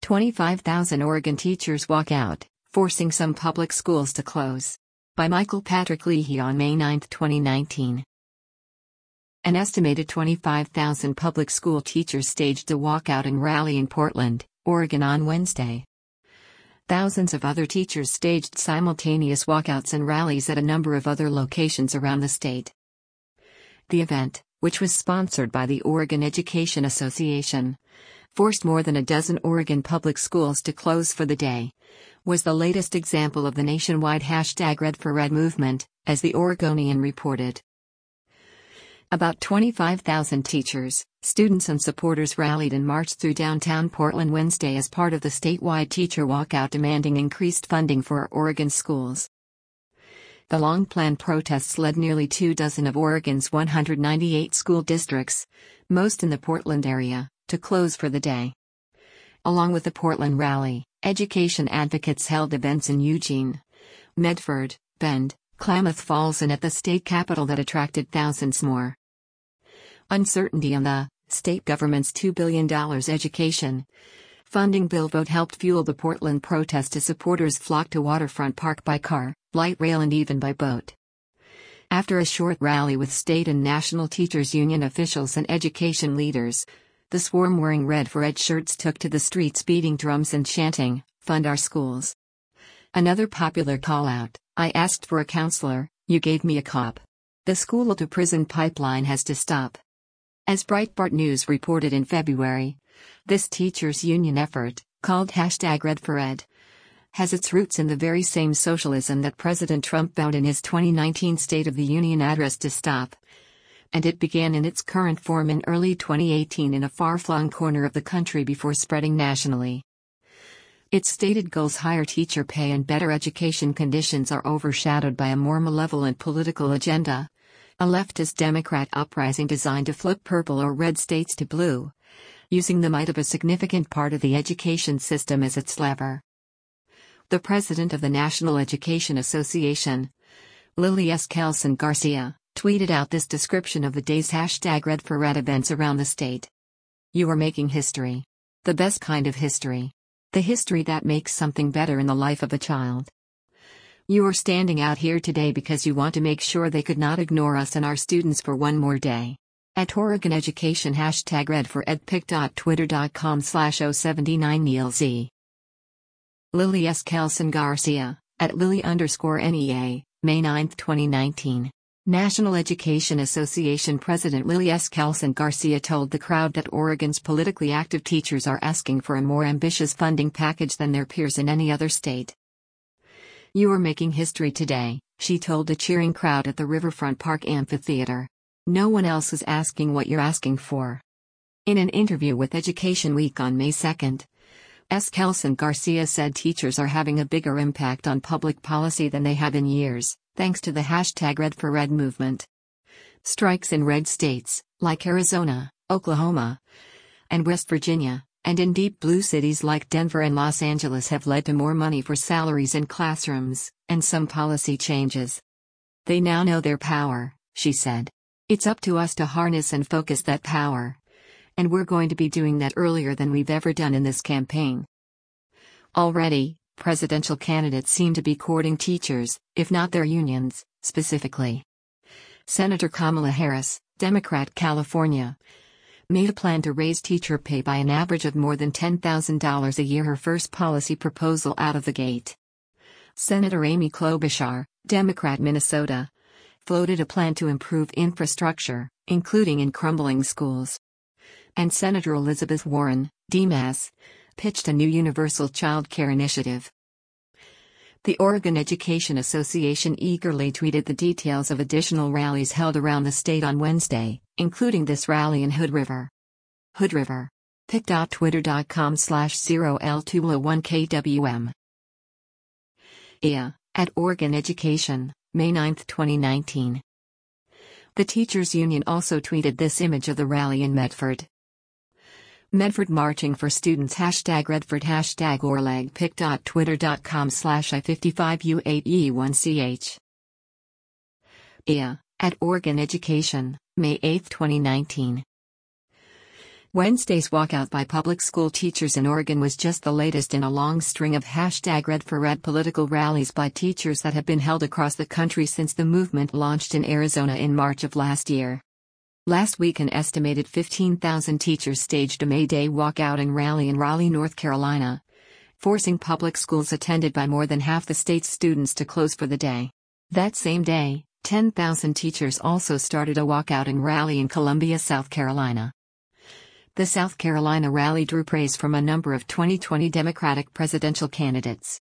25,000 Oregon teachers walk out, forcing some public schools to close. By Michael Patrick Leahy on May 9, 2019. An estimated 25,000 public school teachers staged a walkout and rally in Portland, Oregon on Wednesday. Thousands of other teachers staged simultaneous walkouts and rallies at a number of other locations around the state. The event, which was sponsored by the Oregon Education Association, forced more than a dozen Oregon public schools to close for the day, was the latest example of the nationwide #RedForRed movement, as the Oregonian reported. About 25,000 teachers, students and supporters rallied and marched through downtown Portland Wednesday as part of the statewide teacher walkout demanding increased funding for Oregon schools. The long-planned protests led nearly 24 of Oregon's 198 school districts, most in the Portland area, to close for the day. Along with the Portland rally, education advocates held events in Eugene, Medford, Bend, Klamath Falls and at the state capitol that attracted thousands more. Uncertainty on the state government's $2 billion education funding bill vote helped fuel the Portland protest as supporters flocked to Waterfront Park by car, light rail and even by boat. After a short rally with state and national teachers union officials and education leaders, the swarm wearing Red for Ed shirts took to the streets beating drums and chanting, "Fund our schools." Another popular call-out, "I asked for a counselor, you gave me a cop. The school-to-prison pipeline has to stop." As Breitbart News reported in February, this teachers' union effort, called #RedForEd, has its roots in the very same socialism that President Trump vowed in his 2019 State of the Union address to stop. And it began in its current form in early 2018 in a far-flung corner of the country before spreading nationally. Its stated goals, higher teacher pay and better education conditions, are overshadowed by a more malevolent political agenda, a leftist Democrat uprising designed to flip purple or red states to blue, using the might of a significant part of the education system as its lever. The president of the National Education Association, Lily S. Kelson Garcia, tweeted out this description of the day's #RedForRed events around the state. "You are making history. The best kind of history. The history that makes something better in the life of a child. You are standing out here today because you want to make sure they could not ignore us and our students for one more day." At Oregon Education #RedForEd pic.twitter.com/079neilz. Lily S. Kelson Garcia, at Lily_NEA, May 9, 2019. National Education Association President Lily S. Kelson Garcia told the crowd that Oregon's politically active teachers are asking for a more ambitious funding package than their peers in any other state. "You are making history today," she told a cheering crowd at the Riverfront Park Amphitheater. "No one else is asking what you're asking for." In an interview with Education Week on May 2, S. Kelson Garcia said teachers are having a bigger impact on public policy than they have in years, thanks to the #RedForRed movement. Strikes in red states, like Arizona, Oklahoma, and West Virginia, and in deep blue cities like Denver and Los Angeles have led to more money for salaries in classrooms, and some policy changes. "They now know their power," she said. "It's up to us to harness and focus that power. And we're going to be doing that earlier than we've ever done in this campaign." Already, presidential candidates seem to be courting teachers, if not their unions, specifically. Senator Kamala Harris, Democrat, California, made a plan to raise teacher pay by an average of more than $10,000 a year, her first policy proposal out of the gate. Senator Amy Klobuchar, Democrat, Minnesota, floated a plan to improve infrastructure, including in crumbling schools. And Senator Elizabeth Warren, DMAS, pitched a new universal child care initiative. The Oregon Education Association eagerly tweeted the details of additional rallies held around the state on Wednesday, including this rally in Hood River. Hood River. pic.twitter.com/0L201KWM. At Oregon Education, May 9, 2019. The teachers union also tweeted this image of the rally in Medford. Medford marching for students #RedFord #Orleg pic.twitter.com/I55U8E1CH. At Oregon Education, May 8, 2019. Wednesday's walkout by public school teachers in Oregon was just the latest in a long string of #RedForRed political rallies by teachers that have been held across the country since the movement launched in Arizona in March of last year. Last week, an estimated 15,000 teachers staged a May Day walkout and rally in Raleigh, North Carolina, forcing public schools attended by more than half the state's students to close for the day. That same day, 10,000 teachers also started a walkout and rally in Columbia, South Carolina. The South Carolina rally drew praise from a number of 2020 Democratic presidential candidates.